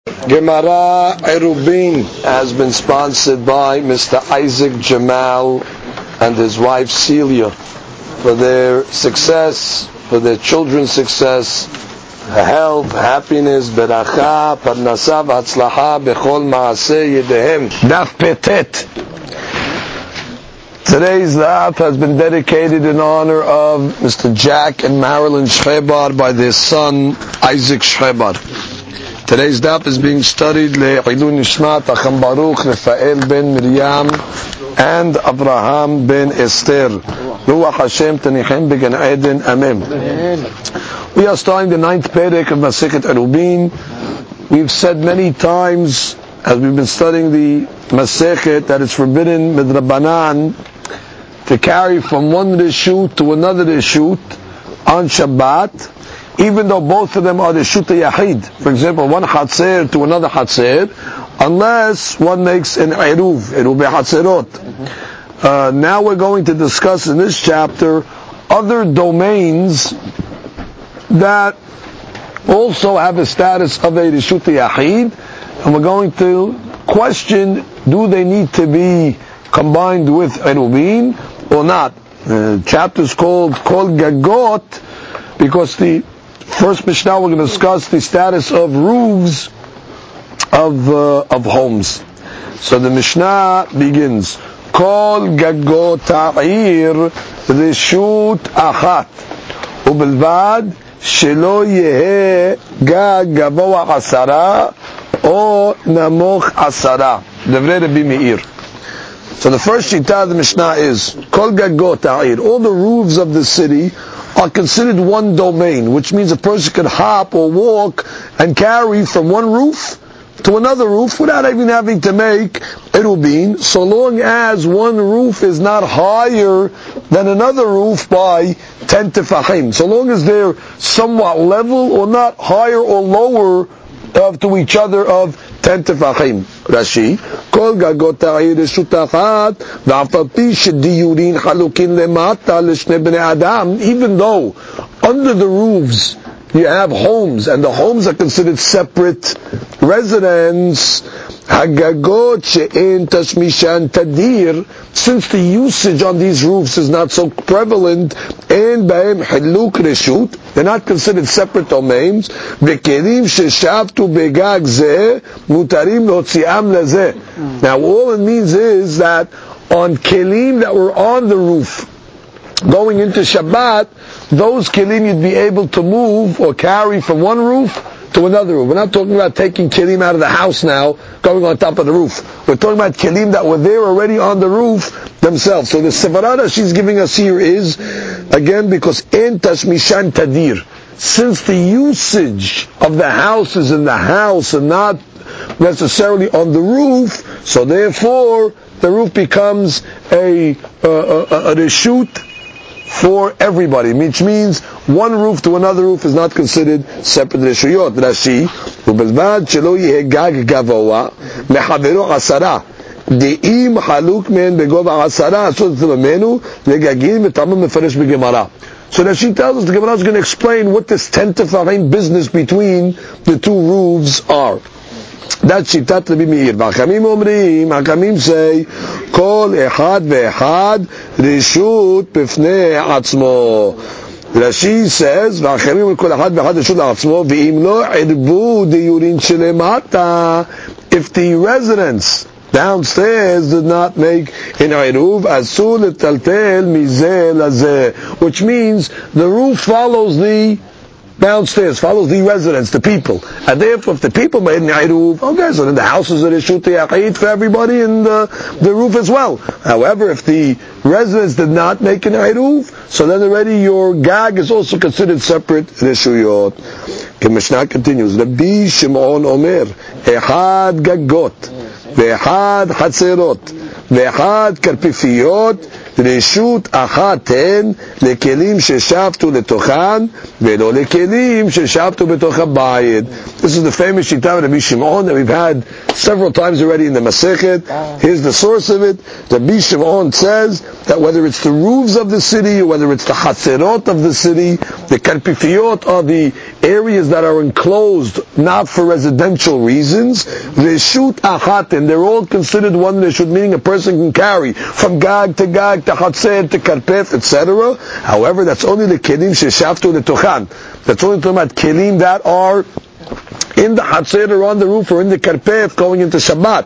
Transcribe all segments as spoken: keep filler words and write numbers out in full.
Gemara Erubin has been sponsored by Mister Isaac Jamal and his wife Celia for their success, for their children's success, health, happiness, beracha, parnasa, v'hatzlacha, bechol maaseh yedehem. Daf Petet. Today's daf has been dedicated in honor of Mister Jack and Marilyn Schrebar by their son Isaac Schrebar. Today's daf is being studied le'ilun nishmat Acham Baruch, Rafael ben Miriam, and Abraham ben Esther. Ruach Hashem tanichem began Eden. Amen. We are starting the ninth perek of Masechet Erubin. We've said many times as we've been studying the Masechet that it's forbidden midrabanan to carry from one reshut to another reshut on Shabbat, even though both of them are the Shuta Yahid. For example, one Hatzer to another Hatzer, unless one makes an Eruv, Eruv Hatzerot. Uh, now we're going to discuss in this chapter other domains that also have a status of a Shuta Yahid, and we're going to question, do they need to be combined with Erubin or not? The chapter is called Kol Gagot because the first Mishnah we're going to discuss the status of roofs of uh, of homes. So the Mishnah begins, Kol Gagot Ha'ir Reshut Achat Ubelvad Shelo Yehe Gag Gavoa Asara O Namoch Asara. Devrei Rabbi Meir. So the first shita of the Mishnah is Kol Gagot Ha'ir. All the roofs of the city are considered one domain, which means a person could hop or walk and carry from one roof to another roof without even having to make erubin, so long as one roof is not higher than another roof by ten tefachim. So long as they're somewhat level or not higher or lower of to each other of ten tefachim. Rashi, Kol Gagot Ha'ir Reshut Achat V'af al pi shediyurin chalukin lemata l'shnei bnei adam. Even though under the roofs you have homes, and the homes are considered separate residence, Hagagot she'en tashmishan tadir, since the usage on these roofs is not so prevalent, en b'hem hiluk reshut, they're not considered separate domains. V'kelim sheshavtu begag zeh mutarim lotziam lezeh. Now all it means is that on kelim that were on the roof going into Shabbat, those kelim you'd be able to move or carry from one roof to another roof. We're not talking about taking kelim out of the house now, going on top of the roof. We're talking about kelim that were there already on the roof themselves. So the sevarada she's giving us here is, again, because en tashmishan tadir, since the usage of the house is in the house and not necessarily on the roof, so therefore the roof becomes a, a, a, a reshut for everybody, which means one roof to another roof is not considered separate reshuyot. Rashi, ubelvad shelo yeh gag gavoa mechavero asara de'im haluk men begova asara asot tzemenu legagim v'tamam mefaresh b'gemara. So Rashi tells us the Gemara is going to explain what this ten tefachim business between the two roofs are. That's Shitat Rabbi Meir. V'Hachamim omrim, Hachamim say, Kol echad ve'echad reshut b'fnei atzmo. Rashi says, V'Hachamim kol echad ve'echad reshut atzmo, v'im lo irbu diyurin shelemata. If the residents downstairs did not make an iruv, asur letaltel mizeh lazeh, which means the roof follows the downstairs, follows the residents, the people. And therefore, if the people made an iruv, okay, so then the houses are reshut yachid for everybody and the, the roof as well. However, if the residents did not make an iruv, so then already your gag is also considered separate reshuyot. The Mishnah continues, Rabbi Shimon Omer, Echad gagot, ve'echad hatzerot, ve'echad karpifiyot, רשות אחת הן לכלים ששבתו לתוכן ולא לכלים ששבתו בתוך הבית. This is the famous Shita of Rabbi Shimon that we've had several times already in the Masechet. Here's the source of it. Rabbi Shimon says that whether it's the roofs of the city or whether it's the Hatzerot of the city, the Karpifiyot are the areas that are enclosed not for residential reasons, reshut achatin, they're all considered one reshut, meaning a person can carry from gag to gag to chatzer to karpef, et cetera. However, that's only the kelim sheshaftu letochan. That's only talking about kelim that are in the Hatzer or on the roof or in the Karpef going into Shabbat.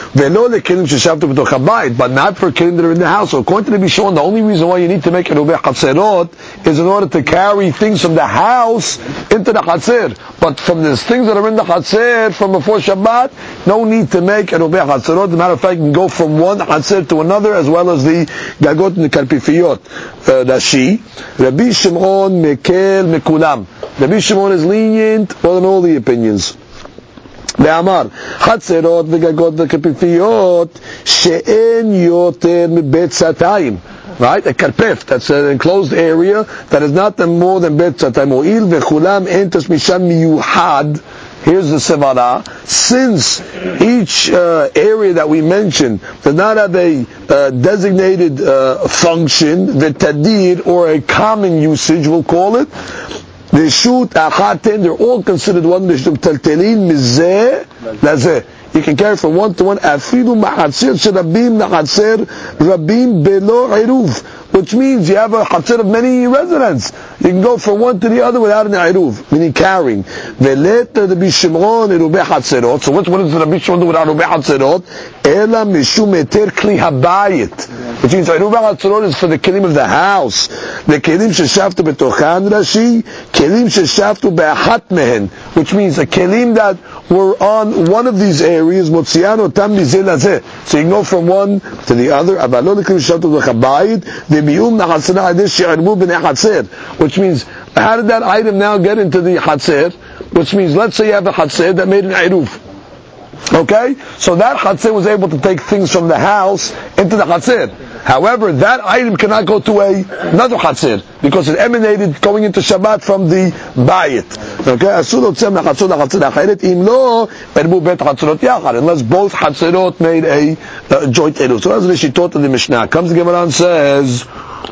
But not for kelim that are in the house. So according to the Bishon, the only reason why you need to make Erubei Hatzerot is in order to carry things from the house into the Hatzer. But from the things that are in the Hatzer from before Shabbat, no need to make Erubei Hatzerot. As a matter of fact, you can go from one Hatzer to another, as well as the Gagot and the Karpifiyot. Rashi, Rabbi Shimon Mekel Mekulam. Rabbi Shimon is lenient more than all the opinions. ואמר, חצרות וגגות וקפיפיות שאין יותר מבית סתיים. Right? A karpef, that's an enclosed area that is not more than בית סתיים. הואיל וכולם אין תשמישן מיוחד. Here's the sevara. Since each uh, area that we mentioned does not have a uh, designated uh, function, the tadir, or a common usage, we'll call it, reshut achatin, they're all considered one reshut taltelin mizeh lazeh. You can carry from one to one. Afilu machatzir sherabim nachatzir rabim belo iruv, which means you have a chatzir of many residents. You can go from one to the other without an iruv, meaning carrying. Velet Rabbi Shimon erubei chatzirot. So what what does Rabbi Shimon do without erubei chatzirot? Ela mishum eter kli habayit, which means erubei chatzirot is for the kelim of the house. The kelim sheshaftu betochan Rashi, kelim sheshaftu be'achat mehen, which means a kelim that were on one of these areas, motzian otam mizeh lazeh. So you can go from one to the other. Avalon kelim sheshaftu bechabayit ve'miyum nachatzirah adesh she'erbu b'nei chatzer. Which means, how did that item now get into the Hatzer? Which means, let's say you have a Hatzer that made an Eruv. Okay? So that Hatzer was able to take things from the house into the Hatzer. However, that item cannot go to a, another Hatzer, because it emanated going into Shabbat from the Bayit. Okay? Unless both Hatzerot made a uh, joint Eruv. So that's what taught in the Mishnah. Comes the Gemara and says,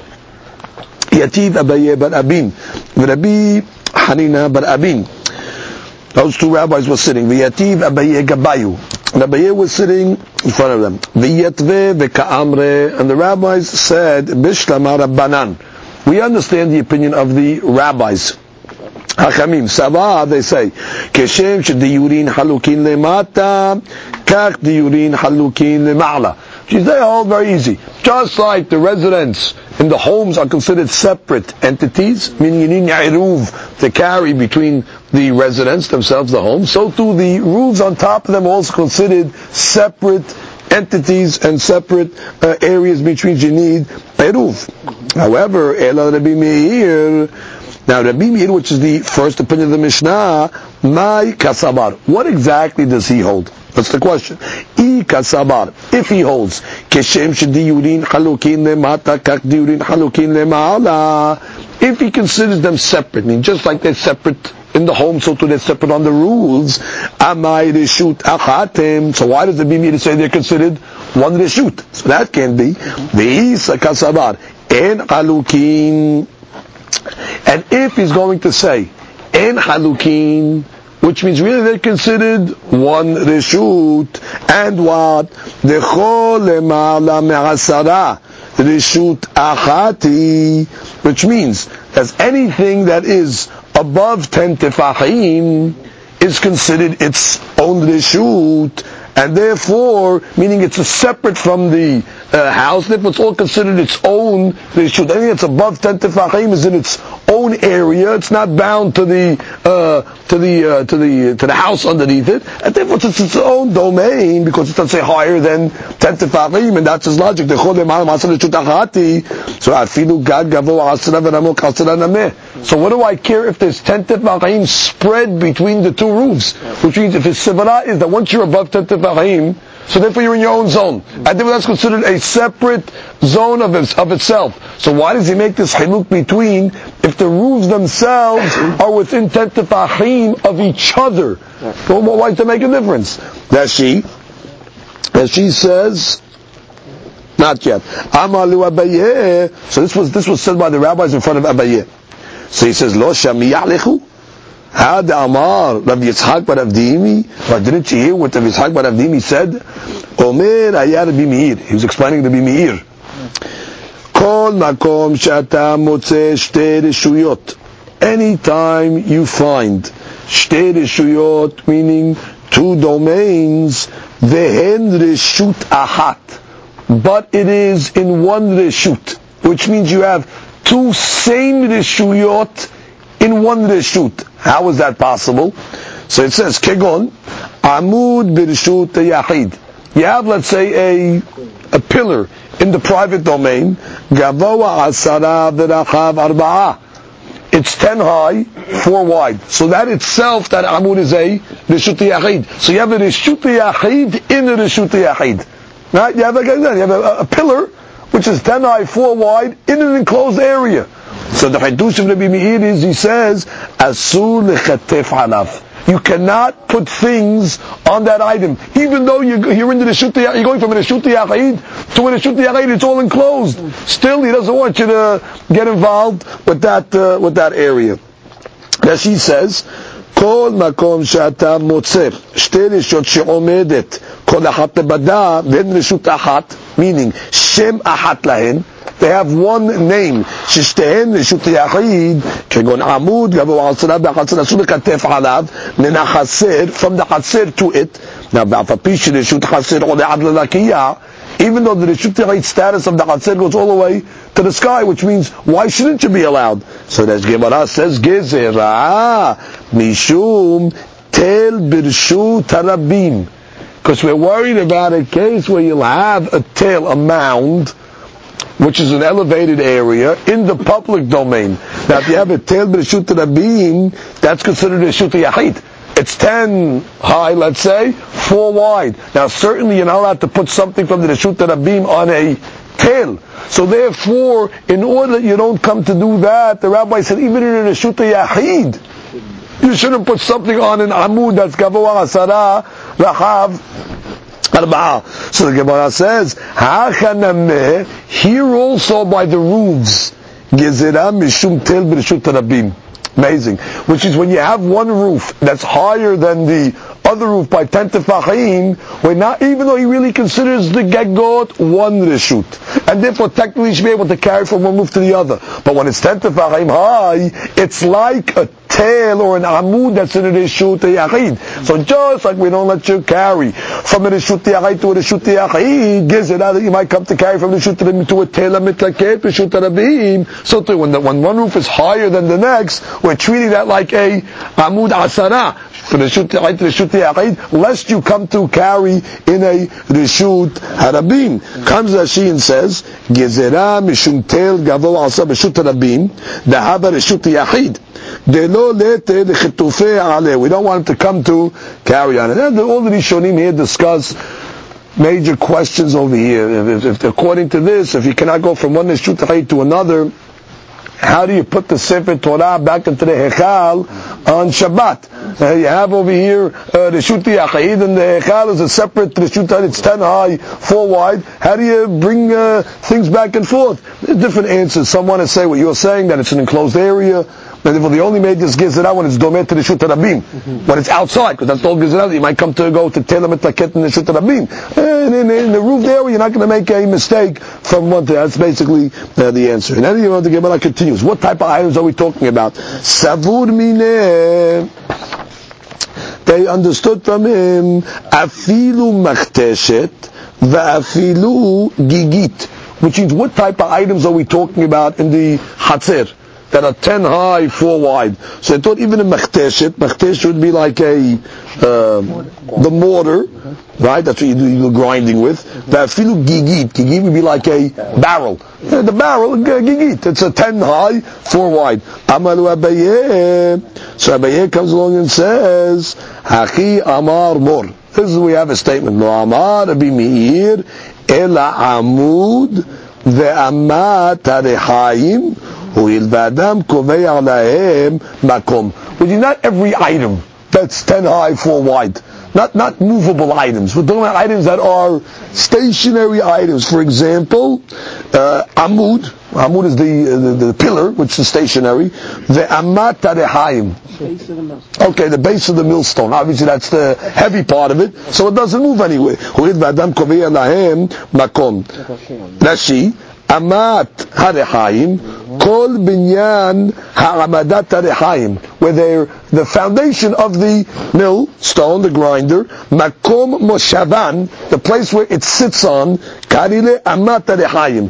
Yativ Abaye bar Abin, Rabbi Hanina bar Abin. Those two rabbis were sitting. Yativ Abaye Gabayu. Abaye was sitting in front of them. V'yatve v'ka'amre, and the rabbis said, Bishlama Rabbanan. We understand the opinion of the rabbis. Hachamim, Sabah, they say, Keshem shediyurin halukin lemata, kach diyurin halukin lema'ala. They are all very easy. Just like the residents in the homes are considered separate entities, meaning you need iruv to carry between the residents themselves, the homes, so too the roofs on top of them are also considered separate entities and separate uh, areas between you need iruv. However, Ela Rabbi Meir, now Rabbi Meir, which is the first opinion of the Mishnah, Mai Kasabar. What exactly does he hold? That's the question. I kasabar. If he holds, keshem shediyurin halukin lemata kak diyurin halukin lema'ala. If he considers them separate, I mean, just like they're separate in the home, so too they're separate on the rules. Amai reshut achatem. So why does the Bimir say they're considered one reshut? So that can be the kasabar en halukin. And if he's going to say en halukin, which means really they're considered one reshut, and what? Dechol lemala me'asara reshut achati, which means that anything that is above ten tefachim is considered its own reshut, and therefore, meaning it's a separate from the uh, house, therefore it's all considered its own reshut. Anything that's above ten tefachim is in its own area. It's not bound to the uh, to the uh, to the to the house underneath it, and therefore it's its own domain because it doesn't say higher than ten tefachim, and that's his logic. So So what do I care if there's ten tefachim spread between the two roofs? Which means if his sivara is that once you're above ten tefachim, so therefore you're in your own zone. And therefore that's considered a separate zone of, its, of itself. So why does he make this hiluk between if the roofs themselves are within ten tefachim of each other? Well, why does that make a difference? That she, that she says, not yet. Amalu Abaye. So this was this was said by the rabbis in front of Abaye. So he says, Lo shami ya'lechu. Had Amar Rav Yitzhak bar Avdimi, but didn't you hear what Rav Yitzhak bar Avdimi said? Omer Ayar Bimeir. He was explaining the Bimeir. Kol makom shata motze shte reshuyot. Anytime you find shte reshuyot, meaning two domains, vehen reshut ahat, but it is in one reshut, which means you have two same reshuyot in one reshut. How is that possible? So it says, Kegon, Amud birshut yachid. You have, let's say, a, a pillar in the private domain, Gavoa asara v'rachav arba'ah. It's ten high, four wide. So that itself, that Amud is a reshut yachid. So you have a reshut yachid in a reshut yachid. Right? You have, like I said, you have a, a pillar which is ten high, four wide, in an enclosed area. So the Hadush of Rabbi Meir is, he says, Asur lechatef alav. You cannot put things on that item, even though you're, you're in the Reshut Yachid, you're going from a Reshut Yachid to a Reshut Yachid, it's all enclosed. Still, he doesn't want you to get involved with that uh, with that area. As he says, Kol makom she'ata motzeh shte reshut she'omedet kol achat lebada v'en reshut achat, meaning shem achat lahen. They have one name. Shishtehen reshut yachid kegon amud gavo alsana b'chaser asu lekatef alav min hachaser, from the chaser to it. Now b'afapish reshut chaser or le'ad lelakiya, even though the reshut yachid status of the chaser goes all the way to the sky, which means why shouldn't you be allowed? So that's Gemara says gezerah mishum tel birshut harabim, because we're worried about a case where you'll have a tail, a mound, which is an elevated area in the public domain. Now, if you have a tel b'reshut rabim, that's considered a reshut yachid. It's ten high, let's say, four wide. Now, certainly you're not allowed to put something from the reshut rabim on a tail. So therefore, in order that you don't come to do that, the rabbi said, even in a reshut yachid, you shouldn't put something on an amud that's gavoa asara rachav. So the Gemara says, here also by the roofs, amazing. Which is when you have one roof that's higher than the other roof by ten tefachim, where not, even though he really considers the gagot one reshut, and therefore technically he should be able to carry from one roof to the other. But when it's ten tefachim high, it's like a tail or an amud that's in a reshut yachid. So just like we don't let you carry from a reshut yachid to a reshut yachid, gives it out that you might come to carry from a reshut rabim to a tail mitlaket reshut rabim. So too, when the, when one roof is higher than the next, we're treating that like a amud asara for the reshut yachid to reshut yachid, lest you come to carry in a reshut harabim. Comes Rashi and says, gezerah mishum tail gavo asa reshut rabim dahava reshut yachid. We don't want him to come to carry on it. And all the Rishonim here discuss major questions over here. If, if, if according to this, if you cannot go from one Reshut Yachid to another, how do you put the Sefer Torah back into the Hechal on Shabbat? Uh, you have over here uh, Reshut Yachid, and the Hechal is a separate Reshut Yachid. It's ten high, four wide. How do you bring uh, things back and forth? There's different answers. Some want to say what you're saying, that it's an enclosed area. And therefore, they only made this gezerah when it's domet to the reshut rabim, mm-hmm. when it's outside, because that's the whole gezerah. You might come to go to tela mitlaket in the reshut rabim, and in, in the roof there, you're not going to make a mistake from one to. That's basically uh, the answer. And then you know, the Gemara continues. What type of items are we talking about? Savur mineh. They understood from him afilu machteshet va'afilu gigit, which means what type of items are we talking about in the hatzer that are ten high, four wide? So I thought even a machteshet, machteshet would be like a um, the mortar, right? That's what you do you're grinding with. Va'afilu gigit, gigit would be like a barrel. Yeah, the barrel, gigit. It's a ten high, four wide. Amalu Abaye. So Abaye comes along and says, Haki Amar Mor. This is where we have a statement. No Amar Rabbi Meir Ela Amud Ve'amat Harechaim Huil V'Adam Kovei Alahem Makom. Which is not every item that's ten high, four wide. not not movable items. We're talking about items that are stationary items. For example, uh, amud. Amud is the, uh, the the pillar, which is stationary. The amat tarehayim. Okay, the base of the millstone. Obviously, that's the heavy part of it, so it doesn't move anywhere. Rashi. Amat harehayim, kol binyan ha'amadat harehayim, where they're the foundation of the mill stone, the grinder, makom moshavan, the place where it sits on, karile amat harehayim.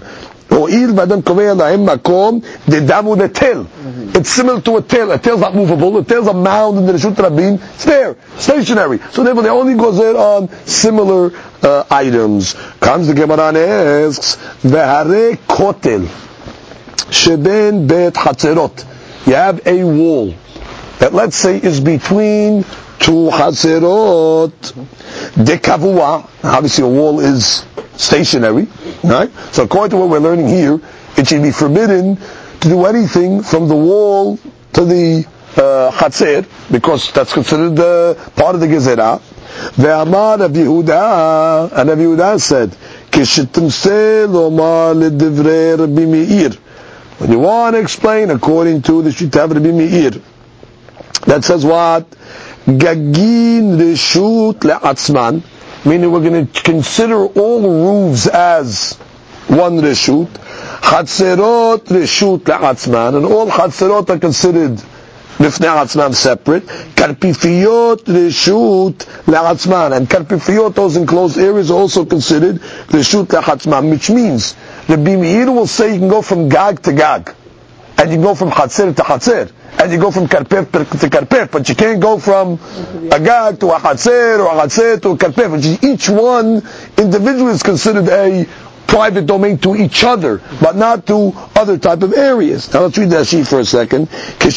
It's similar to a tail. A tail's not movable. A tail's a mound in the Reshut Rabim. It's there, stationary. So therefore, they only goes there on similar uh, items. Comes the Gemara and asks, "Vehare kotel sheben bet hatzerot." You have a wall that, let's say, is between two hatzerot. Dekavua. Obviously, a wall is stationary, right? So according to what we're learning here, it should be forbidden to do anything from the wall to the uh, Hatzer, because that's considered uh, part of the Gezerah. Ve'amar Rav Yehuda, and Rav Yehuda said, Kishitimse lomar ledevrei Rabbi Meir. When you want to explain according to the Shitav Rabbi Meir, that says what? Gagin reshut le'atzman, meaning we're going to consider all roofs as one reshut. Chatzerot reshut le'atzman, and all chatzerot are considered lifnei atzman separate. Karpifiyot reshut le'atzman, and karpifiyot, those enclosed areas, are also considered reshut le'atzman, which means the Meir will say you can go from gag to gag, and you can go from chatzer to chatzer, and you go from karpef to karpef, but you can't go from a gag to a chatzer or a chatzer to a karpef, which is each one individually is considered a private domain to each other, but not to other type of areas. Now let's read that sheet for a second.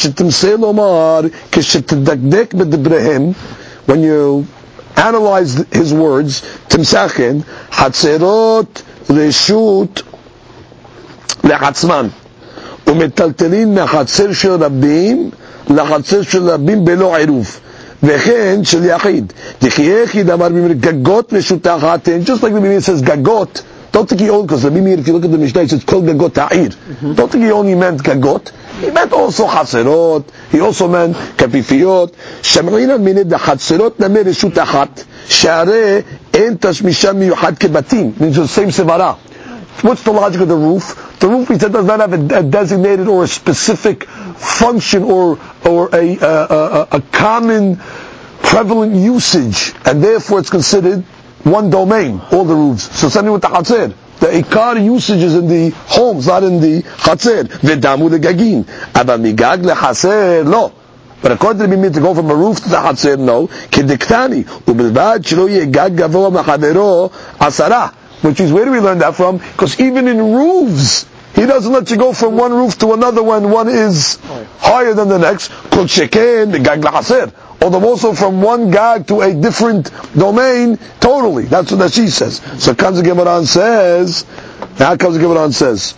When you analyze his words, timsachen hatzerot reshut le'atzman ומטלטלין מהחצר של רבים לחצר של רבים בלא עירוב וכן של יחיד דכי יחיד אמר במיר גגות רשותה אחת, just like the Bimir says gagot, don't think he only, because the Bimir, if you look at the Mishnah, it says kol gagot ta'ir, don't think he only meant gagot, he meant also chatzerot, he also meant kapifiyot. שמעינן מיני דחצרות נמי רשות אחת שהרי אין תשמישם מיוחד כבתים, means the same sevara. What's the logic of the roof? The roof, he said, does not have a, a designated or a specific function or or a, a, a, a common prevalent usage, and therefore it's considered one domain, all the roofs. So something with the Hatzer. The Ikar usage is in the homes, not in the Hatzer. V'damu the Gagin. Aba migag le'Hatzer, no. But according to the Bimir, to go from a roof to the Hatzer, no. Kediktani. U'bilbad shelo yegag gavoa machadero asara. Which is, where do we learn that from? Because even in roofs, he doesn't let you go from one roof to another when one is higher than the next. Kol sheken, the gag la'aser. Although also from one gag to a different domain, totally. That's what that she says. So comes the Gemara and says, now comes the Gemara and says,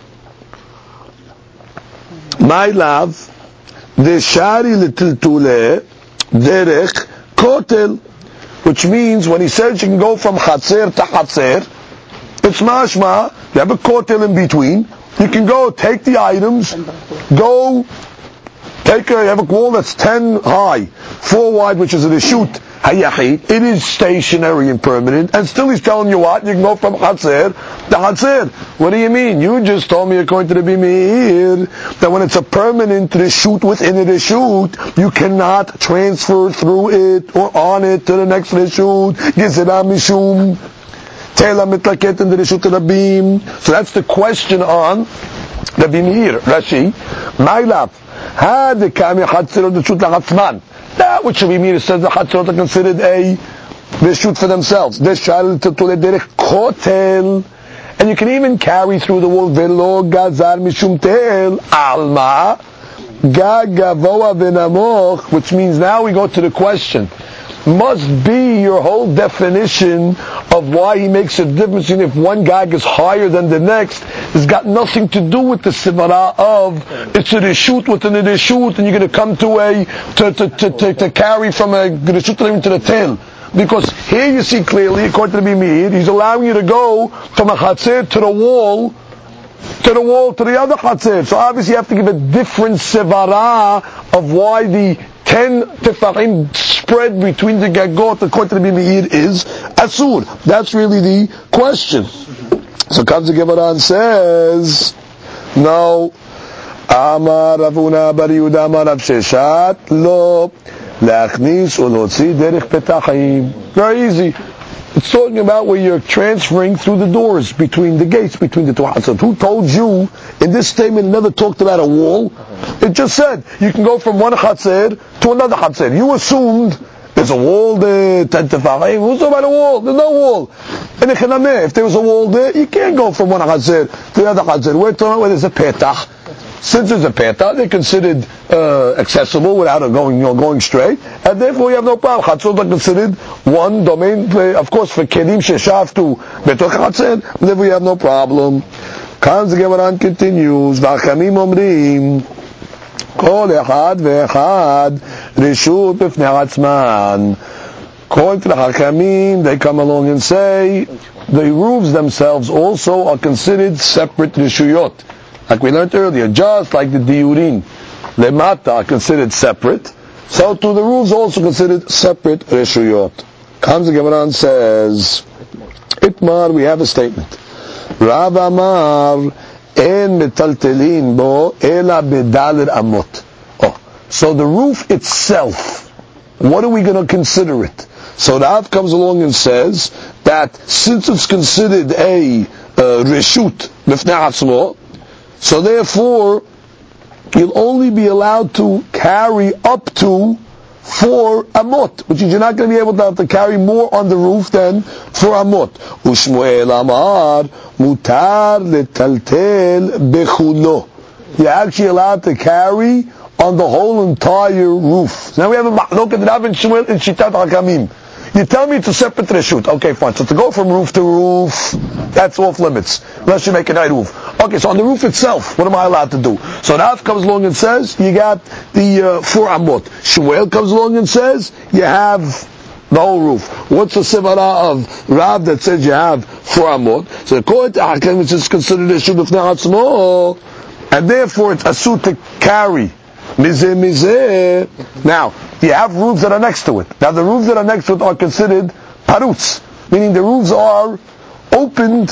my love, the shari l'tiltule derech kotel, which means when he says you can go from Hatzer to Hatzer, it's mashma, you have a kotel in between, you can go take the items, go take a, you have a wall that's ten high, four wide, which is a reshut hayachid, it is stationary and permanent, and still he's telling you what, you can go from Hatzer to Hatzer. What do you mean? You just told me according to the Bimir that when it's a permanent reshut within a reshut, you cannot transfer through it or on it to the next reshut. Gezerah mishum Tela mitlaket in the Reshut Rabim. So that's the question on the Bimir. Rashi, Ma'ilaf, had the Kami Hatzirot Reshut La'atzman. That which the Bimir says the Hatzirot are considered a Reshut for themselves. This Shal Tetule Derech Kotel. And you can even carry through the wall Velo Gazar Mishum Tel Alma Gagavoa V'namoch, which means now we go to the question. Must be your whole definition of why he makes a difference in if one gag is higher than the next. It's got nothing to do with the sivara of it's a reshut within a reshut, and you're going to come to a to to, to, to, to carry from a reshut to the tail. Because here you see clearly, according to the Bimir, he's allowing you to go from a chatzir to the wall, to the wall to the other chatzir. So obviously you have to give a different sevara of why the ten tefachim spread between the gagot, according to the Bimir, is asur. That's really the question. So comes the Gemara and says, no. Amar Ravuna Bar Yehuda Amar Rav Sheshat Lo Lachnis Ulotzi Derech Petachim. Very easy. It's talking about where you're transferring through the doors between the gates, between the two houses. Who told you in this statement? It never talked about a wall. It just said you can go from one chatzir to another chatzir. You assumed there's a wall there. Ten tefachim. Who's talking about a wall? There's no wall. And if there was a wall there, you can't go from one chatzir to the other chatzir. We're talking about where there's a petach. Since there's a petah, they're considered uh, accessible without going, you know, going straight, and therefore you have no problem. Chatzot are considered one domain, of course, for kelim sheshaftu betoch chatzir, therefore you have no problem. Comes the Gemara and continues, v'achamim omrim, kol echad ve'echad reshut b'fnei atzman. According to the Hakamim, they come along and say the roofs themselves also are considered separate reshuyot. Like we learned earlier, just like the diurin, lemata are considered separate, so too the roofs also considered separate reshuyot. Comes the Gemara and says, Itmar, we have a statement. Rav Amar, en metaltelin bo ela bedalir amot. Oh, so the roof itself, what are we going to consider it? So Rav comes along and says that since it's considered a uh, reshut b'fnei atzmo, so therefore, you'll only be allowed to carry up to four amot, which is you're not going to be able to have to carry more on the roof than four amot. Ushmuel amar mutar letaltel bechulo. You're actually allowed to carry on the whole entire roof. So now we have a ma'lok and Rav and Shmuel in Shitat HaKamim. You tell me it's a separate reshut. Okay, fine. So to go from roof to roof, that's off limits. Unless you make a night roof. Okay, so on the roof itself, what am I allowed to do? So Rav comes along and says, you got the uh, four amot. Shmuel comes along and says, you have the whole roof. What's the sevara of Rav that says you have four amot? So according to Hakim, which is considered a reshut b'fnei atzmo, and therefore it's asur to carry. Mizeh, mizeh. Now, you have roofs that are next to it. Now, the roofs that are next to it are considered parutz, meaning the roofs are opened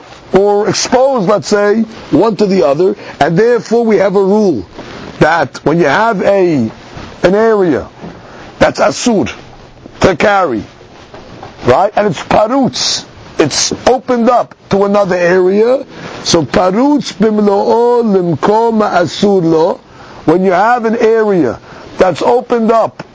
or exposed, let's say, one to the other, and therefore we have a rule that when you have a an area that's asur to carry, right, and it's parutz, it's opened up to another area, so parutz bimlo'o limkom asur lo. When you have an area that's opened up,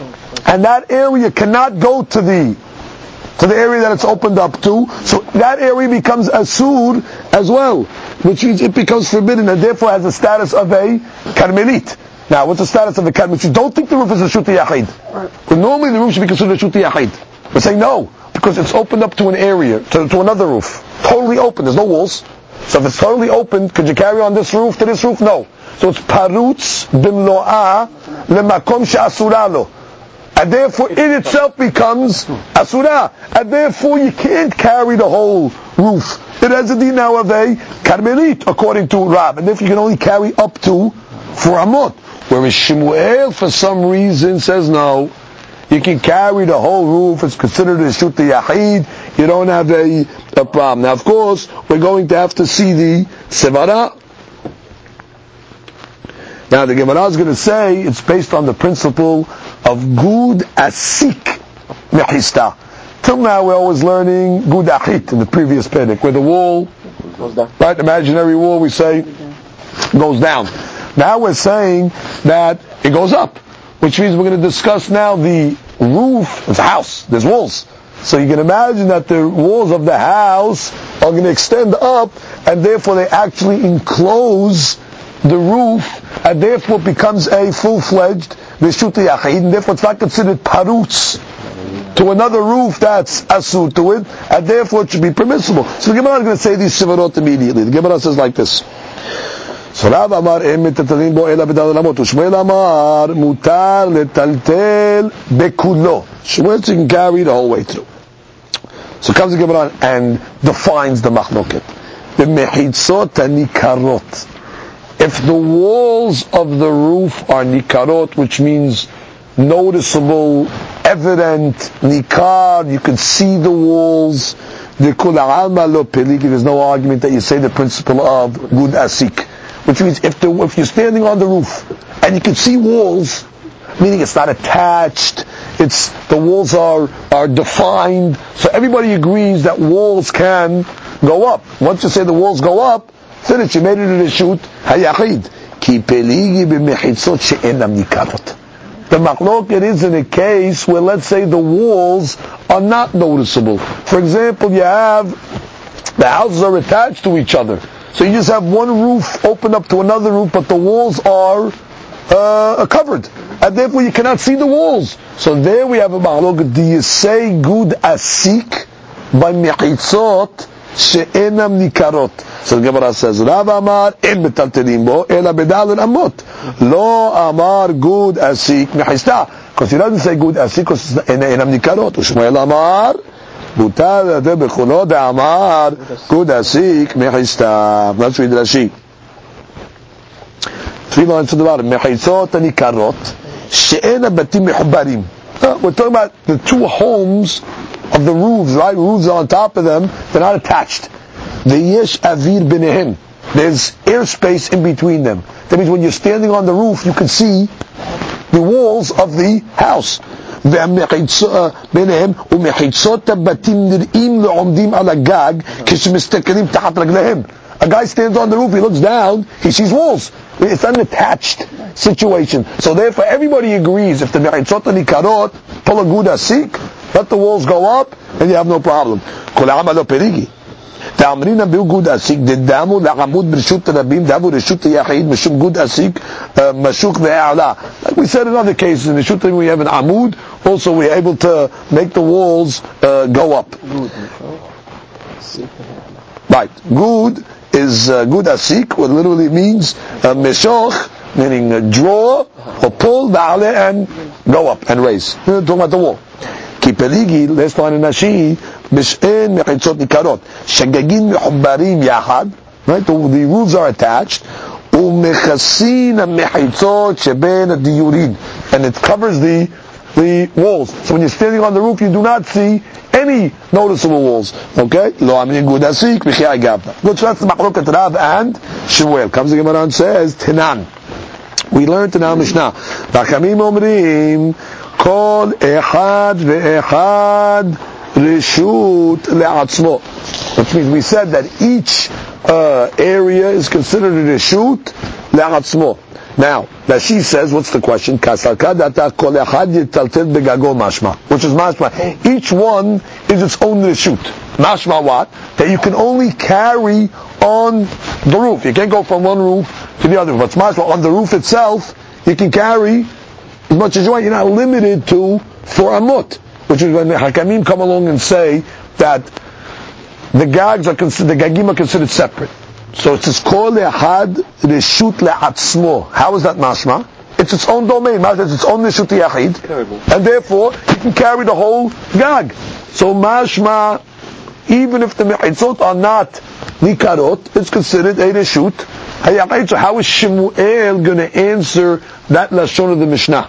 and that area cannot go to the to the area that it's opened up to, so that area becomes asur as well, which means it becomes forbidden, and therefore has the status of a karmelit. Now, what's the status of a karmelit? You don't think the roof is a shuti yachid. But normally the roof should be considered a shuti yachid. We're saying no, because it's opened up to an area, to, to another roof. Totally open, there's no walls. So if it's totally open, could you carry on this roof to this roof? No. So it's parutz bimlo'a lemakom she'asura lo, and therefore it itself becomes asura, and therefore you can't carry the whole roof. It has a din now of a karmelit according to Rav, and therefore you can only carry up to four amot. Whereas Shmuel, for some reason, says no, you can carry the whole roof. It's considered a shuti yachid. You don't have a, a problem. Now, of course, we're going to have to see the sevara. Now the Gemara is going to say it's based on the principle of gud asik mechista. Till now we're always learning gud achit in the previous pedic, where the wall, right, imaginary wall, we say goes down. Now we're saying that it goes up, which means we're going to discuss now the roof. It's a house. There's walls. So you can imagine that the walls of the house are going to extend up, and therefore they actually enclose the roof, and therefore it becomes a full-fledged Rishuti Yachid, and therefore it's not considered parutz to another roof that's asur to it, and therefore it should be permissible. So the Gemara is going to say these sevarot immediately. The Gemara says like this. So Rav Amar em metaltelin bo ela bedal lamot. Shmuel Amar mutar letaltel bekulo. Shmuel can carry the whole way through. So comes the Gemara and defines the machloket. The mechitzot nikarot. If the walls of the roof are nikarot, which means noticeable, evident, nikar, you can see the walls, there's no argument that you say the principle of gud asik, which means if the, if you're standing on the roof and you can see walls, meaning it's not attached, it's the walls are are defined, so everybody agrees that walls can go up. Once you say the walls go up, finish, you made it in a shoot, hayachid. Ki peligi b'mechitzot she'enam nikarot. The machloket is in a case where, let's say, the walls are not noticeable. For example, you have, the houses are attached to each other. So you just have one roof open up to another roof, but the walls are uh, covered. And therefore you cannot see the walls. So there we have a machloket. Do you say gud asik by mechitzot she'enam nikarot? So the Gemara says, Rav Amar in metaltelim bo ela bedal amot. Lo Amar gud asik mechista. Because he doesn't say gud asik because enam nikarot. Ushmuel Amar butar de bechulot Amar gud asik mechista. Let's read Rashi. Three lines to the bottom. Mechitzot nikarot she'ena batim mechubarim. We're talking about the two homes of the roofs, right? Roofs are on top of them. They're not attached. The yesh avir binehem. There's airspace in between them. That means when you're standing on the roof, you can see the walls of the house. A guy stands on the roof, he looks down, he sees walls. It's an attached situation. So therefore everybody agrees, if the mechitzot nikarot, pull a gud asik, let the walls go up, and you have no problem. תאמרינא בגוד אסיק דדמו לעמוד ברשות רבים דמו רשות יחיד משום גוד אסיק משוק ועלה. Like we said in other cases, in the Reshut we have an amud, also we are able to make the walls uh, go up. Right. Gud is uh, gud asik, what literally means uh, meshoch, meaning uh, draw or pull, va'ale, and go up and raise. We're talking about the wall. כי פליגי, last line in Rashi, בשאין מחיצות ניכרות, שגגין מחוברים יחד, right, the roofs are attached, ומכסין המחיצות שבין הדיורין, and it covers the the walls. So when you're standing on the roof, you do not see any noticeable walls. Okay? לא אמרין גוד אסיק, בחיי גבנה. Good, so that's the מחלוקת Rav and Shmuel. Comes the Gemara and says, תנן. We learned in our Mishnah, והחכמים אומרים, כל אחד ואחד reshut le'atzmo. Which means we said that each uh, area is considered a reshut le'atzmo. Now, that she says, what's the question? Which is mashma. Each one is its own reshut. Mashma what? That you can only carry on the roof. You can't go from one roof to the other. But mashma, on the roof itself, you can carry as much as you want. You're not limited to for amut, which is when the hakamim come along and say that the gags are considered, the gagim are considered separate. So it's kol le'achad reshut le'atzmo. How is that mashma? It's its own domain. It's its own reshut yachid, and therefore you can carry the whole gag. So mashma, even if the mechitzot are not nikarot, it's considered a reshut hayachid. So how is Shemuel going to answer that lashon of the Mishnah?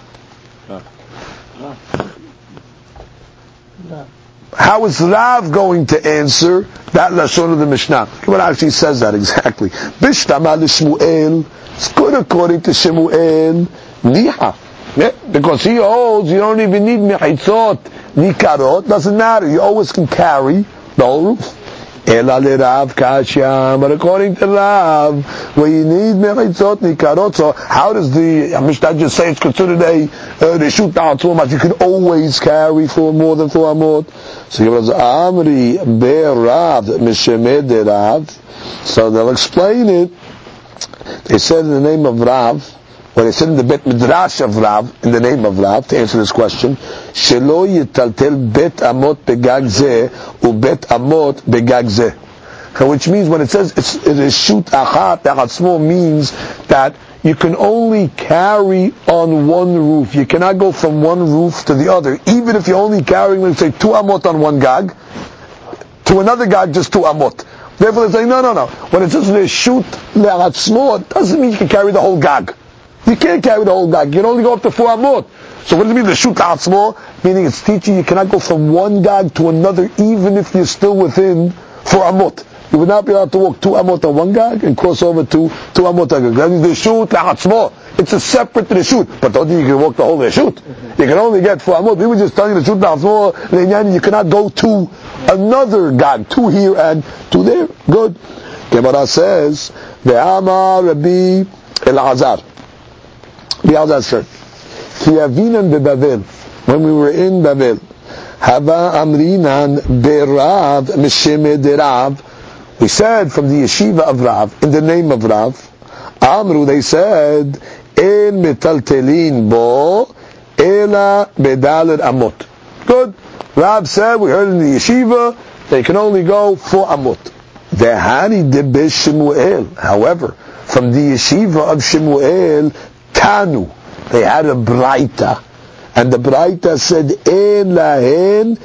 How is Rav going to answer that lashon of the Mishnah? What actually says that exactly? Bishtama l'Shmuel. It's good according to Shemuel. Niha. Yeah? Because he holds you don't even need mechitzot, nikarot. Doesn't matter. You always can carry the whole roof. Ela leRav kasha. But according to Rav, where you need mechitzot, nikarot, so how does the Mishnah just say it's considered a reshut ta'atzum? You can always carry for more than four amot. So he goes, Amri be'Rav mishemed Rav. So they'll explain it. They said in the name of Rav, or they said in the Bet Midrash of Rav, in the name of Rav, to answer this question, Shelo yitaltel bet amot begag zeh, u bet amot begag zeh. which means when it says it's, it is shoot achat, achatzmo means that you can only carry on one roof. You cannot go from one roof to the other, even if you're only carrying, let's say, two amot on one gag, to another gag just two amot. Therefore, they're saying, no, no, no. When it says they shoot le'atzmo, it doesn't mean you can carry the whole gag. You can't carry the whole gag. You can only go up to four amot. So what does it mean, the shoot le'atzmo? Meaning it's teaching you cannot go from one gag to another, even if you're still within four amot. You would not be allowed to walk two amot on one gag and cross over to two amot on gag. That means the shoot le'atzmo. It's a separate to the shoot. But don't think you can walk the whole shoot. You can only get four amot. We were just telling you the shoot le'atzmo, you cannot go to another gag, two here and two there. Good. Gemara says, Ve'amar Rabbi Elazar. Rabbi Elazar said, Kiyavinan beBavel, when we were in Bavel, Hava Amrinan beRav Misheme de Rav. We said from the yeshiva of Rav, in the name of Rav, Amru, they said, En metaltelin bo, ela bedalet amot. Good. Rav said, we heard in the yeshiva, they can only go four amot. Vehani debe Shemuel. However, from the yeshiva of Shemuel, Tanu, they had a braita, and the braita said, En lahen,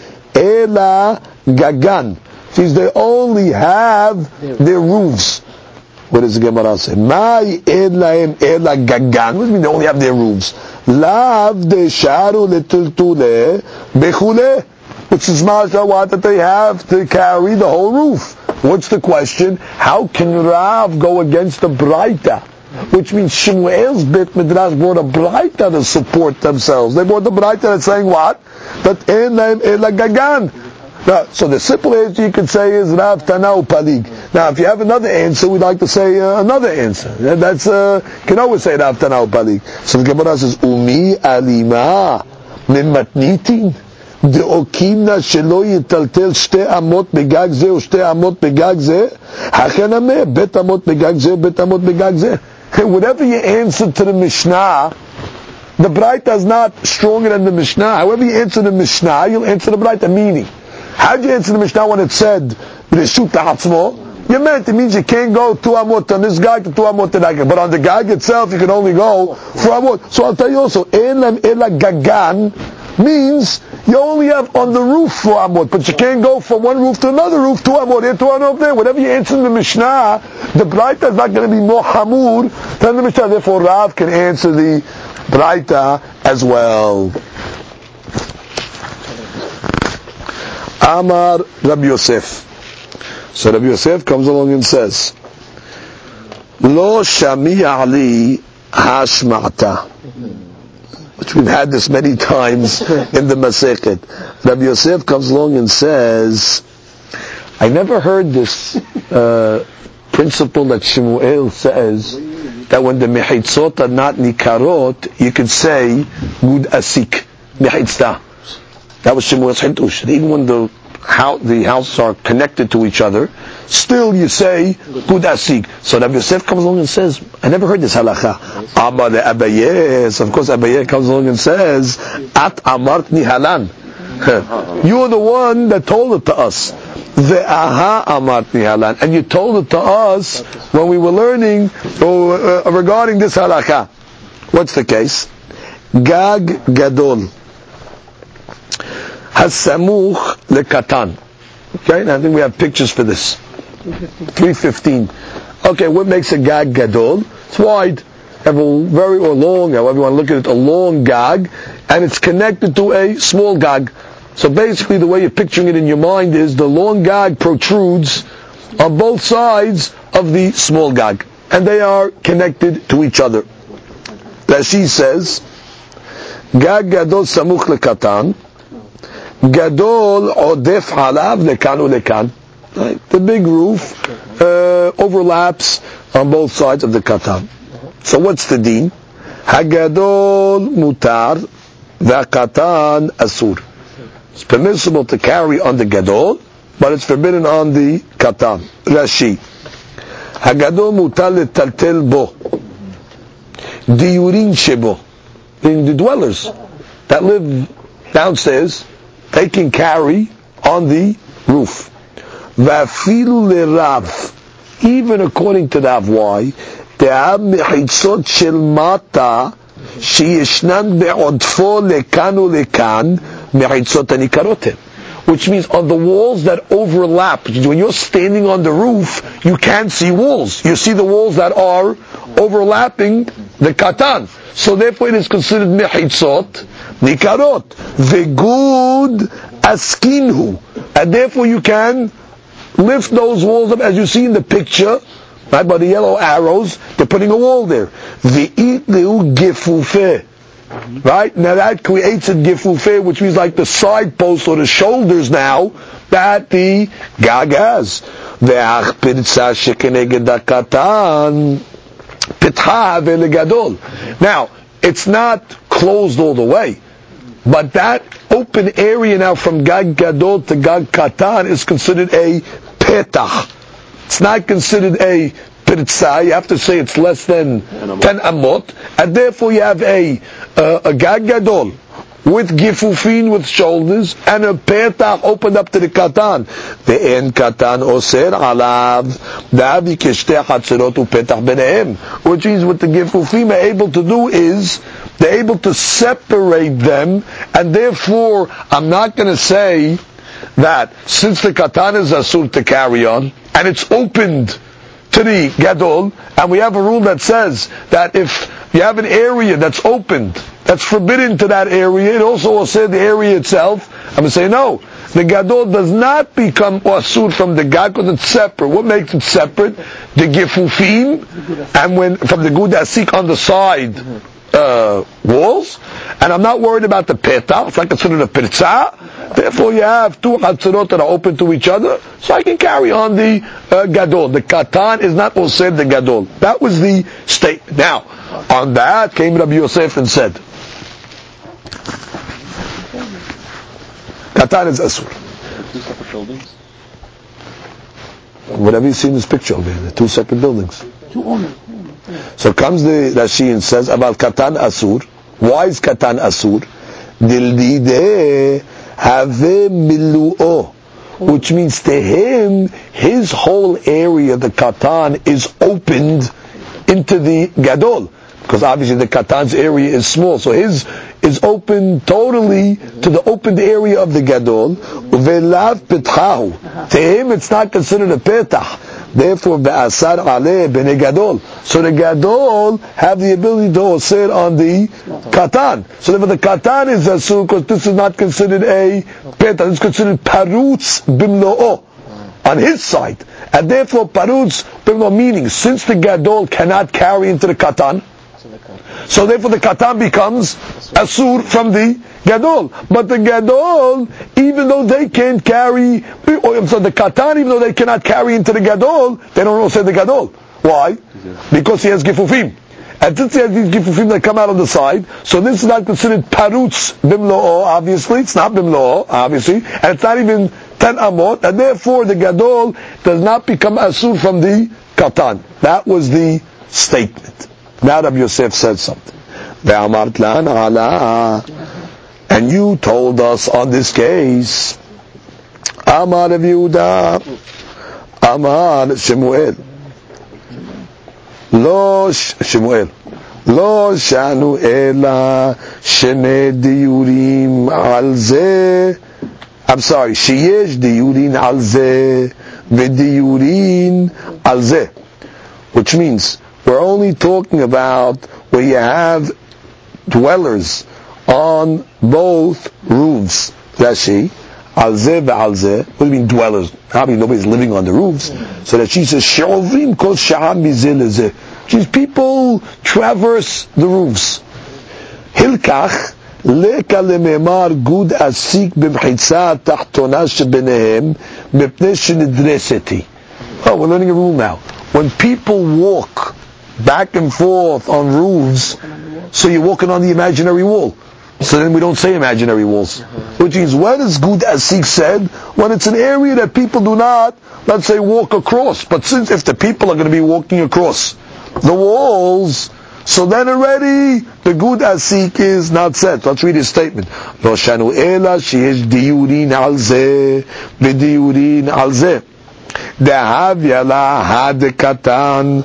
ela gagan. Means they only have their roofs. What does the Gemara say? Mai en lahen, ela gagan. What does it mean they only have their roofs? Lav de sharu letiltule bechule. Which is Masha what that they have to carry the whole roof. What's the question? How can Rav go against the Braita? Which means Shemuel's Beit Midrash brought a Braita to support themselves. They brought the Braita that's saying what? That En Lahem Ela Gagan. Now, so the simple answer you could say is Rav Tanau Palig. Now, if you have another answer, we'd like to say uh, another answer. That's uh, can always say Rav Tanau Palig. So the Gemara says Umi Alima Mimatnitin. דאוקינה שלא יטלטל שתי אמות בגג זה או שתי אמות בגג זה, הכן אמר, בית אמות בגג זה או בית אמות בגג זה. Whatever you answer to the Mishnah, the Braita is not stronger than the Mishnah. However you answer the Mishnah, you'll answer the Braita. Meaning, how did you answer the Mishnah when it said, Reshut Ha'atzmo? You meant it means you can't go two amot on this gag to two amot on that gag. But on the gag itself, you can only go four amot. So I'll tell you also, Elam Ela Gagan means you only have on the roof four amot, but you can't go from one roof to another roof, two amot here, two amot there. Whatever you answer in the Mishnah, the Braita is not going to be more hamur than the Mishnah. Therefore, Rav can answer the Braita as well. Amar Rabbi Yosef. So Rabbi Yosef comes along and says, Lo shami'a li hashma'ta. Which we've had this many times in the Masechet. Rabbi Yosef comes along and says, I never heard this uh, principle that Shemuel says, that when the mechitzot are not nikarot, you could say, gud asik, mechitzta. That was Shemuel's Hiddush. Even when the how the houses are connected to each other, still you say gud asik. So Rabbi Yosef comes along and says, I never heard this halacha. Amar le Abaye. So of course Abaye comes along and says, At amartni halan. You are the one that told it to us. Ve'aha amartni halan. And you told it to us when we were learning uh, regarding this halacha. What's the case? Gag gadol. Hasamuch lekatan. Okay, and I think we have pictures for this. three fifteen. Okay, what makes a gag gadol? It's wide. Have a very or long, however you want to look at it, a long gag, and it's connected to a small gag. So basically the way you're picturing it in your mind is the long gag protrudes on both sides of the small gag, and they are connected to each other. Rashi says, Gag gadol samuch lekatan, gadol odef halav lekan ulekan. Right? The big roof uh, overlaps on both sides of the katan. So what's the deen? Hagadol mutar, v'katan asur. It's permissible to carry on the gadol, but it's forbidden on the katan. Rashi. Hagadol mutar letaltel bo. Diyurin shebo. In the dwellers that live downstairs, they can carry on the roof. Va'afilu leRav. Even according to Rav, why? De'av mechitzot shel mata sheyeshnan be'odfo lekan ulekan mechitzot hanikarotem. Which means on the walls that overlap. When you're standing on the roof, you can't see walls. You see the walls that are overlapping the katan. So therefore it is considered mechitzot nikarot. Vegud askinhu. And therefore you can lift those walls up, as you see in the picture, right, by the yellow arrows. They're putting a wall there. V'itlu gefufeh. Right? Now that creates a gefufeh, which means like the side posts or the shoulders now that the gag has. Ve'ach pirtza shekeneged hakatan pitcha ve'legadol. Now, it's not closed all the way, but that open area now from gag gadol to gag katan is considered a petach. It's not considered a pirtza. You have to say it's less than ten amot, and therefore you have a uh, a gag gadol with gifufin with shoulders and a petach opened up to the katan. The en katan oser alav davi keshte chatzerot upetach benehem. Which means what the gifufim are able to do is they're able to separate them, and therefore I'm not going to say that since the katan is asur to carry on and it's opened to the gadol, and we have a rule that says that if you have an area that's opened, that's forbidden to that area, it also will say the area itself. I'm going to say no. The gadol does not become asur from the gad because it's separate. What makes it separate? The gifufim, and when from the gud asik on the side uh, walls, and I'm not worried about the petah. It's not considered a pirtza. Therefore, you have two chatzerot that are open to each other, so I can carry on the uh, gadol. The katan is not osir the gadol. That was the statement. Now, on that came Rabbi Yosef and said, katan is asur. Two separate buildings. Whatever you see in this picture over here, the two separate buildings. Two owners. So comes the Rashi and says about katan asur. Why is katan asur? Dildide have milu'o, which means to him, his whole area, the katan, is opened into the gadol, because obviously the katan's area is small, so his is open totally to the opened area of the gadol. Ve'lav petchahu, to him it's not considered a petach. Therefore, ve'asar aleh b'nei gadol. So the gadol have the ability to osir on the katan. So therefore the katan is asur because this is not considered a petach. It's considered parutz bimlo'o on his side. And therefore parutz bimlo'o, meaning since the gadol cannot carry into the katan, so therefore the katan becomes asur from the gadol. But the gadol, even though they can't carry, or so the katan, even though they cannot carry into the gadol, they don't also say the gadol. Why? Because he has gifufim. And since he has these gifufim that come out on the side, so this is not considered parutz bimlo'o, obviously. It's not bimlo'o, obviously. And it's not even ten amot. And therefore the gadol does not become asur from the katan. That was the statement. Now Rabbi Yosef said something. And you told us on this case, Amar Rav Yehuda, Amar Shemuel, Lo Shemuel, Lo Shanu Ela Shene Diyurim Al Zeh. I'm sorry, Sheyesh Diyurin Al Zeh V'Diyurin Al Zeh, which means we're only talking about where you have dwellers on both roofs. Rashi, alzeh ve'alzeh. What do you mean dwellers? How many nobody's living on the roofs? So that she says she'ovrim kol sha'am mizeh lezeh. Which means people traverse the roofs. Hilkach leka lememar gud asik b'mchitza tachtona shebenehem mepnei shenidreseti. Oh, we're learning a rule now. When people walk back and forth on roofs, so you're walking on the imaginary wall. So then we don't say imaginary walls. Which means when is good asik said? When it's an area that people do not, let's say, walk across. But since if the people are going to be walking across the walls, so then already the good asik is not said. Let's read his statement. Lo shanu ela sheyesh diyurin al zeh v'diyurin al zeh. דהביה לה הדקתן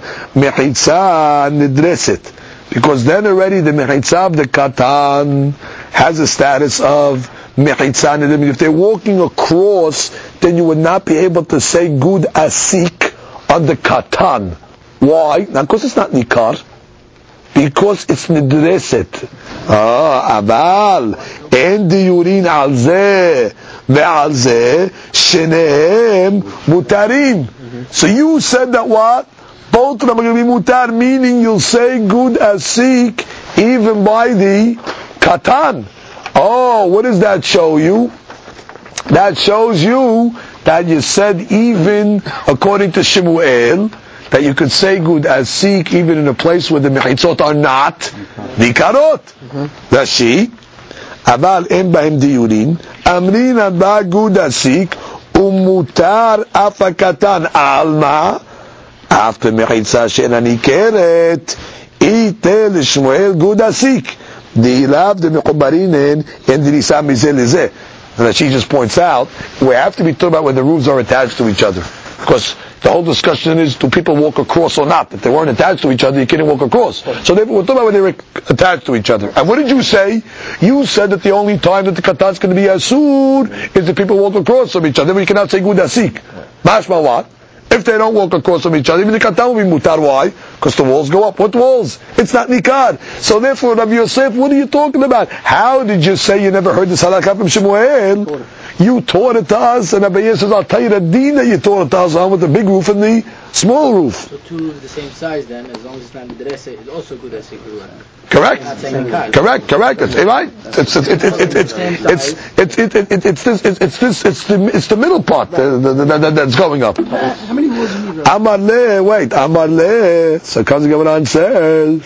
מחיצה נדרסת. Because then already the mechitza of the katan has a status of mechitza nidrim. If they're walking across, then you would not be able to say good asik on the katan. Why? Not because it's not nikar, because it's nidreset. Ah, aval en diyurin al zeh ve'al zeh shenehem mutarim. So you said that what? Both of them are going to be mutar, meaning you'll say good asik even by the katan. Oh, what does that show you? That shows you that you said even according to Shemuel that you could say good asik even in a place where the mechitzot are not nikarot. Rashi, aval en bahem diyurin, amrin abba good asik umutar afakatan alma. After mechitza she'ena nikeret, ite l'shmuel gud asik. Di'ilav de mechubarinen en dirisa mizeh lezeh. And she just points out, we have to be talking about when the roofs are attached to each other. Because the whole discussion is, do people walk across or not? If they weren't attached to each other, you couldn't walk across. So they, we're talking about when they were attached to each other. And what did you say? You said that the only time that the katan is going to be asur is if people walk across from each other. We cannot say gud asik. Mashma what? If they don't walk across from each other, even the katan will be mutar. Why? Because the walls go up. What walls? It's not nikar. So therefore, Rabbi Yosef, what are you talking about? How did you say you never heard this halakha from Shemuel? You taught it to us, and Rabbi Yosef says, I'll tell you the deen that you taught it to us on with the big roof and the small roof. So two of the same size then, as long as it's not midresa, it's also good as sikul. Correct. Correct. Correct. It's right. It's it's it's it's it's it's it's it's this it's this it's the it's the middle part that's going up. How many walls do you need? Amarle, wait, Amarle. So comes the Gemara and says,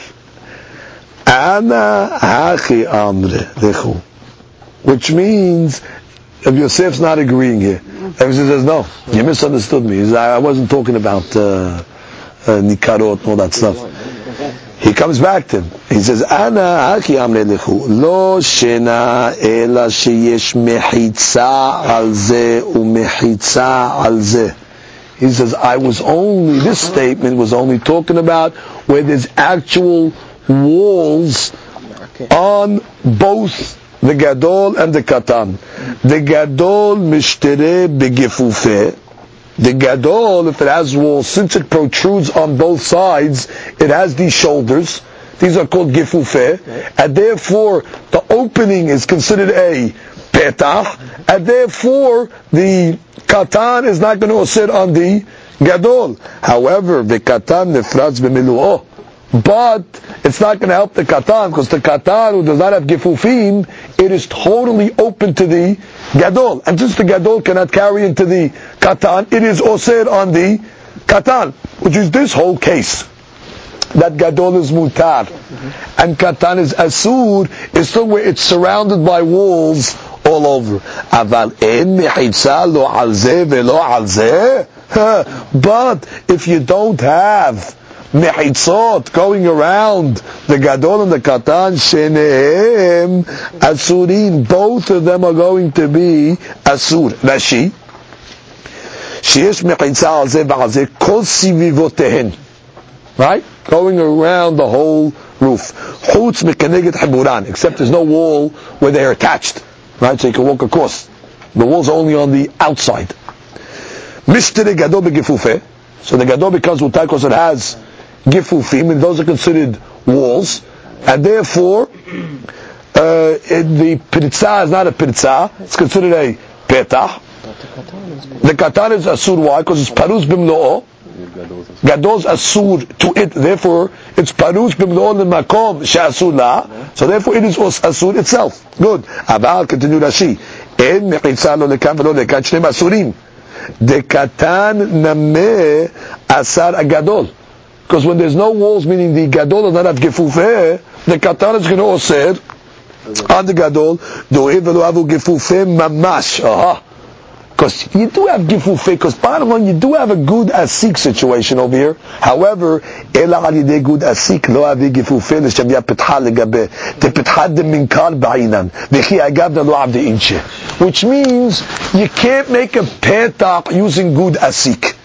Ana hachi amre lechu, which means if Yosef's not agreeing here, Yosef says, no, you misunderstood me. He says, I wasn't talking about uh, uh, nikarot and all that stuff. He comes back to him. He says, Ana haki amre lechu, lo shena ela sheyesh mechitza al ze u mechitza al ze. He says, I was only, this statement was only talking about where there's actual walls on both the gadol and the katan. The gadol mishtere begefufe. The gadol, if it has walls, since it protrudes on both sides, it has these shoulders. These are called gefufe, and therefore the opening is considered a petach, and therefore the katan is not going to sit on the gadol. However, the katan nefratz b'milu'o. But it's not going to help the katan, because the katan who does not have gifufim, it is totally open to the gadol. And since the gadol cannot carry into the katan, it is osir on the katan, which is this whole case. That gadol is mutar, mm-hmm. and katan is asur, is still where it's surrounded by walls all over. Aval en mechitza lo al zeh velo al zeh. But if you don't have mechitzot going around the gadol and the katan, shenehem asurin, both of them are going to be asur. Rashi, sheyesh mechitza al zeh v'al zeh kol sivivotehen, right? Going around the whole roof. Chutz mekeneged hiburan, except there's no wall where they're attached, right? So you can walk across. The wall's only on the outside. Mishtere gadol begefufe, so the gadol becomes mutar because it has gifufim, and those are considered walls, and therefore uh, it, the pitzah is not a pitzah; it's considered a petah. The katan is asur. Why? Because it's paruz bimlo'o. Gadol's asur to it, therefore it's paruz bimlo'o l'makom she'asur la. So therefore it is asur itself. Good. Aval continue Rashi. En mechitza lo lekan velo lekan shneim asurim. The katan nameh asar agadol. Because when there's no walls, meaning the gadol does not have gefufeh, the katan is going to osir on the gadol. Do'e velo avu gefufeh mamash. Aha. Because you do have gifufeh, because bottom line, you do have a good asik situation over here. However, ela al yidei good asik lo avi gifufeh l'shem ya petcha legabeh. Te petcha de minkar ba'inan. V'chi agavna lo avde inche. Which means, you can't make a petach using good asik.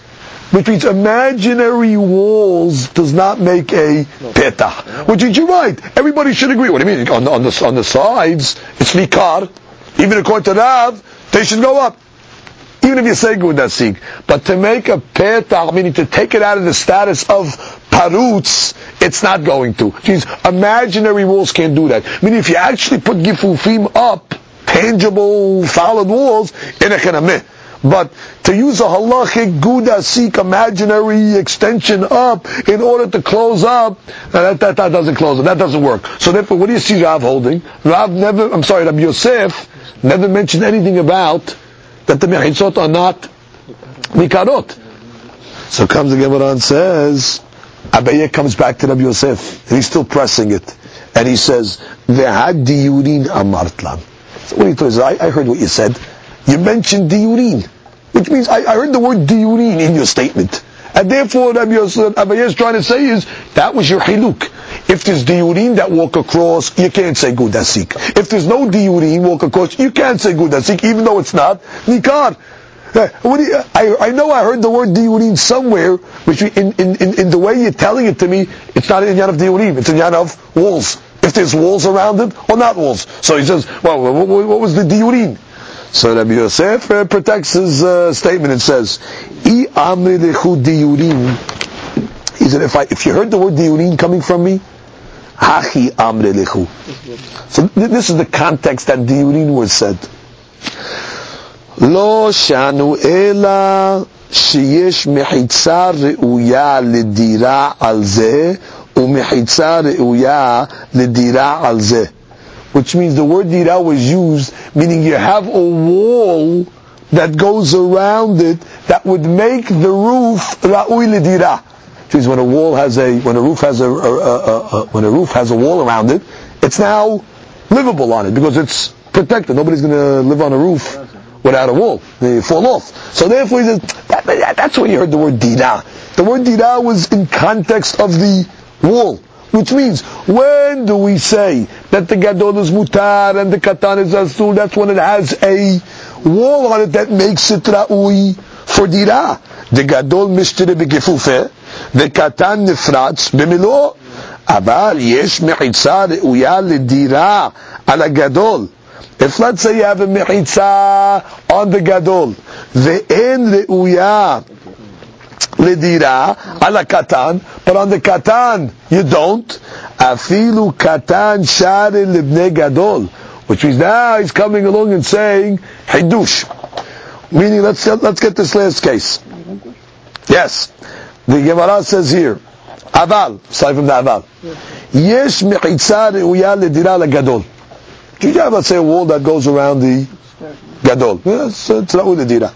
which means imaginary walls does not make a petah. Which means you're right. Everybody should agree. What do you mean? On the, on the, on the sides, it's mikar. Even according to Rav, they should go up. Even if you say gudasik. But to make a petah, meaning to take it out of the status of parutz, it's not going to. Means imaginary walls can't do that. Meaning if you actually put gifufim up, tangible, solid walls, in a chanameh. But to use a halachic gudasik imaginary extension up in order to close up, that, that, that doesn't close up. That doesn't work. So therefore, what do you see Rav holding? Rav never, I'm sorry, Rabbi Yosef never mentioned anything about that the mechitzot are not mikarot. So comes the Gemara and says, Abaye comes back to Rabbi Yosef, and he's still pressing it. And he says, Ve'ad diyurin amartlan. So what he says, I, I heard what you said. You mentioned diyurin, which means I, I heard the word diyurin in your statement. And therefore, Rabbi Yosef, Abaye is trying to say is, that was your hiluk. If there's diyurin that walk across, you can't say gudasik. If there's no diyurin walk across, you can't say gudasik, even though it's not nikar. What do you, I, I know I heard the word diyurin somewhere, which in, in, in, in the way you're telling it to me, it's not an inyan of diyurin, it's an inyan of walls. If there's walls around it, or not walls. So he says, well, what, what was the diyurin? So Rabbi Yosef uh, protects his uh, statement and says, I amri lechu diyurin. He said, if I, if you heard the word diyurin coming from me, hachi amri lechu. So th- this is the context that diyurin was said. Lo shanu ela sheyesh mechitza re'uya ledira al zeh u'mechitza re'uya ledira al zeh. Which means the word dira was used, meaning you have a wall that goes around it that would make the roof ra'ui ledira. Which means when a wall has a, when a roof has a, a, a, a, a when a roof has a wall around it, it's now livable on it because it's protected. Nobody's going to live on a roof without a wall. They fall off. So therefore he says, that, that, that's when you heard the word dira. The word dira was in context of the wall. Which means, when do we say that the gadol is mutar and the katan is asur? That's when it has a wall on it that makes it ra'ui for dira. The gadol mishtire b'gefufeh, the katan nifratz b'milo. Aval yesh mechitza re'uya ledira ala gadol. If let's say you have a mechitza on the gadol, ve'en re'uya ledira ala katan, but on the katan you don't. Afilu katan share libnei gadol, which means now he's coming along and saying hidush, meaning let's let's get this last case. Yes, the Gemara says here, aval, aside from the aval, yesh mechitza re'uya ledira ala gadol. You have, let's say, a wall that goes around the gadol. Yes, it's ra'u ledira.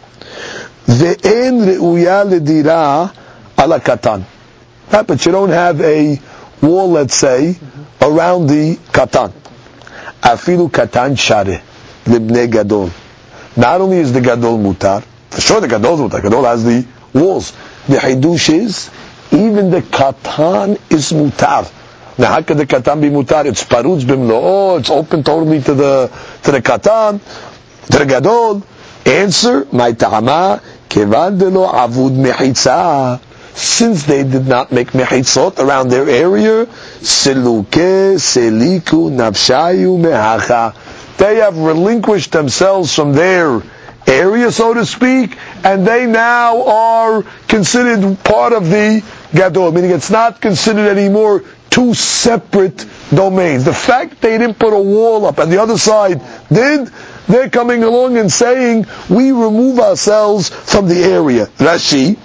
Ve'en re'uya ledira ala katan. But you don't have a wall, let's say, around the katan. Afilu katan share libnei gadol. Not only is the gadol mutar, for sure the gadol is mutar. Gadol has the walls. The hidush is even the katan is mutar. Now how could the katan be mutar? It's parutz bimlo'o. It's open totally to the to the katan, to the gadol. Answer: my ta'ama kevan delo avud mechitza. Since they did not make mechitzot around their area, seluke seliku nafshayu mehacha. They have relinquished themselves from their area, so to speak, and they now are considered part of the gadol, meaning it's not considered anymore two separate domains. The fact they didn't put a wall up and the other side did, they're coming along and saying, we remove ourselves from the area. Rashi,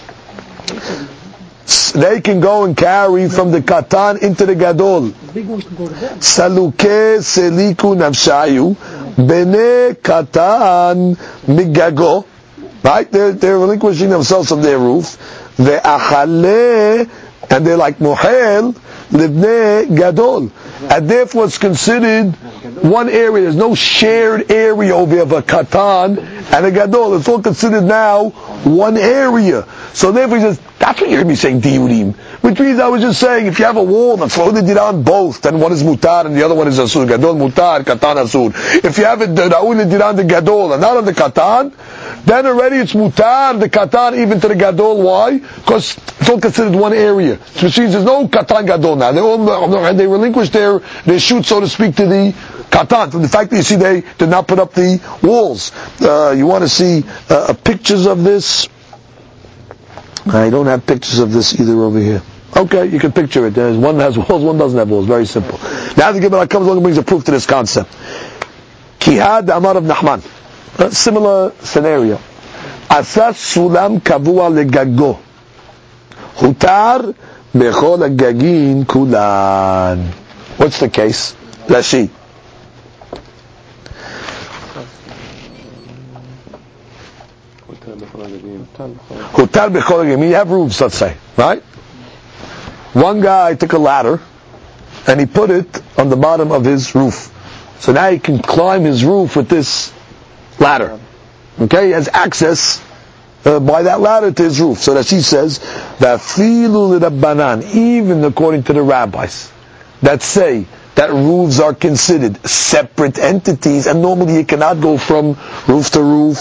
they can go and carry from the katan into the gadol. Saluke seliku nafshayu bene katan migago. Right? They're, they're relinquishing themselves from their roof. Ve'achale, and they're like mohel libnei gadol. And therefore it's considered one area. There's no shared area over of a katan and a gadol. It's all considered now one area. So therefore he says, that's what you're going to be saying, diyurim. Which means I was just saying, if you have a wall that's loaded it on both, then one is mutar and the other one is asur. Gadol mutar, katan asur. If you have it ra'ul it on the gadol and not on the katan, then already it's mutar, the katan, even to the gadol. Why? Because it's all considered one area. So which means there's no katan gadol now. They all, they relinquish their, their shoot, so to speak, to the katan. From the fact that you see they did not put up the walls. Uh, you want to see uh, pictures of this? I don't have pictures of this either over here. Okay, you can picture it. There's one has walls, one doesn't have walls. Very simple. Now the Gemara comes along and brings a proof to this concept. Kihad Amar of Nahman. A similar scenario. Asas sulam kavua legago. Hutar bechol agagin kulan. What's the case? Rashi. Hutar bechol agagin. You have roofs, let's say, right? One guy took a ladder and he put it on the bottom of his roof. So now he can climb his roof with this ladder. Okay, he has access uh, by that ladder to his roof. So that she says that filu l'rabbanan, even according to the rabbis, that say that roofs are considered separate entities, and normally you cannot go from roof to roof.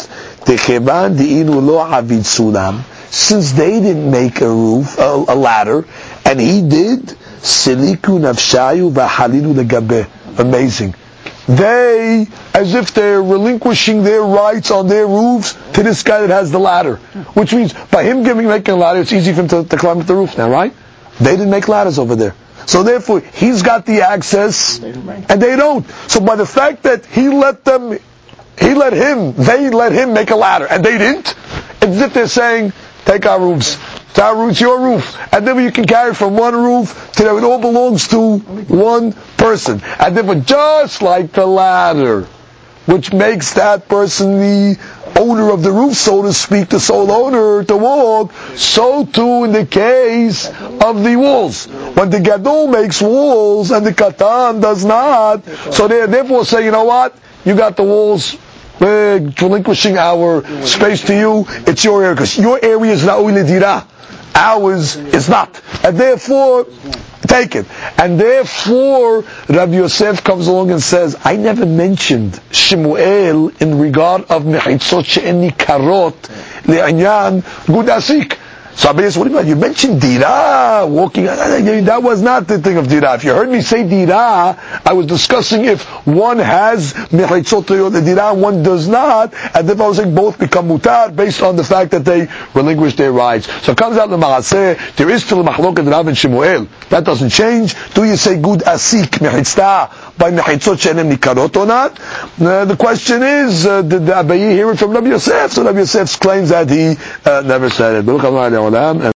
Since they didn't make a roof, a, a ladder, and he did, siliku nafshayu v'halilu legabeh. Amazing. They, as if they're relinquishing their rights on their roofs to this guy that has the ladder. Which means, by him giving making a ladder, it's easy for him to, to climb up the roof now, right? They didn't make ladders over there. So therefore, he's got the access, and they don't. So by the fact that he let them, he let him, they let him make a ladder, and they didn't, it's as if they're saying, take our roofs. It's our roof, it's your roof. And then you can carry it from one roof to that. It all belongs to one person. And then just like the ladder, which makes that person the owner of the roof, so to speak, the sole owner to walk, so too in the case of the walls. When the gadol makes walls and the katan does not, so they therefore say, you know what? You got the walls. We're relinquishing our space to you. It's your area, because your area is ra'ui l'dirah. Ours is not. And therefore, take it. And therefore, Rav Yosef comes along and says, I never mentioned Shemuel in regard of mechitzot she'en nikarot le'anyan gud asik. So Abba says, what do you mean? You mentioned dira, walking. That was not the thing of dira. If you heard me say dira, I was discussing if one has mechitzot dira and one does not, and then I was saying both become mutar based on the fact that they relinquish their rights. So it comes out in the Maaseh, there is still a machloket Rav and Shemuel. That doesn't change. Do you say good asik mechitzah by mechitzot she'enem nikarot or not? Uh, the question is, uh, did Abba hear it from Rabbi Yosef? So Rabbi Yosef claims that he uh, never said it. And